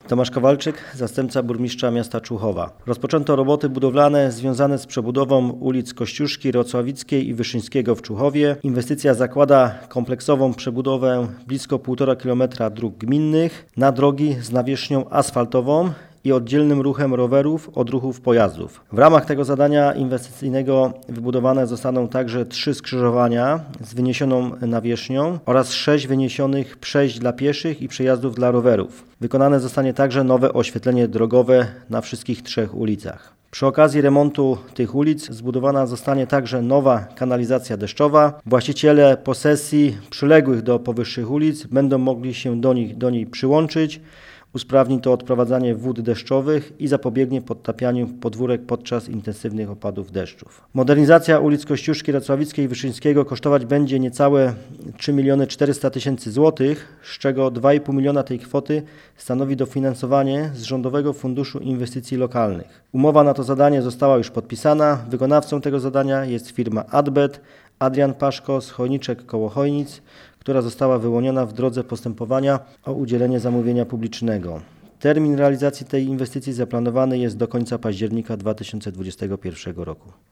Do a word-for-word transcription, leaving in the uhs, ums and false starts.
Tomasz Kowalczyk, zastępca burmistrza miasta Człuchowa. Rozpoczęto roboty budowlane związane z przebudową ulic Kościuszki, Rocławickiej i Wyszyńskiego w Człuchowie. Inwestycja zakłada kompleksową przebudowę blisko półtora kilometra dróg gminnych na drogi z nawierzchnią asfaltową i oddzielnym ruchem rowerów od ruchów pojazdów. W ramach tego zadania inwestycyjnego wybudowane zostaną także trzy skrzyżowania z wyniesioną nawierzchnią oraz sześć wyniesionych przejść dla pieszych i przejazdów dla rowerów. Wykonane zostanie także nowe oświetlenie drogowe na wszystkich trzech ulicach. Przy okazji remontu tych ulic zbudowana zostanie także nowa kanalizacja deszczowa. Właściciele posesji przyległych do powyższych ulic będą mogli się do nich, do niej przyłączyć. Usprawni to odprowadzanie wód deszczowych i zapobiegnie podtapianiu podwórek podczas intensywnych opadów deszczów. Modernizacja ulic Kościuszki, Rocławickiej i Wyszyńskiego kosztować będzie niecałe trzy miliony czterysta tysięcy złotych, z czego dwa i pół miliona tej kwoty stanowi dofinansowanie z Rządowego Funduszu Inwestycji Lokalnych. Umowa na to zadanie została już podpisana. Wykonawcą tego zadania jest firma Adbet, Adrian Paszko z Chojniczek koło Chojnic, która została wyłoniona w drodze postępowania o udzielenie zamówienia publicznego. Termin realizacji tej inwestycji zaplanowany jest do końca października dwa tysiące dwudziestego pierwszego roku.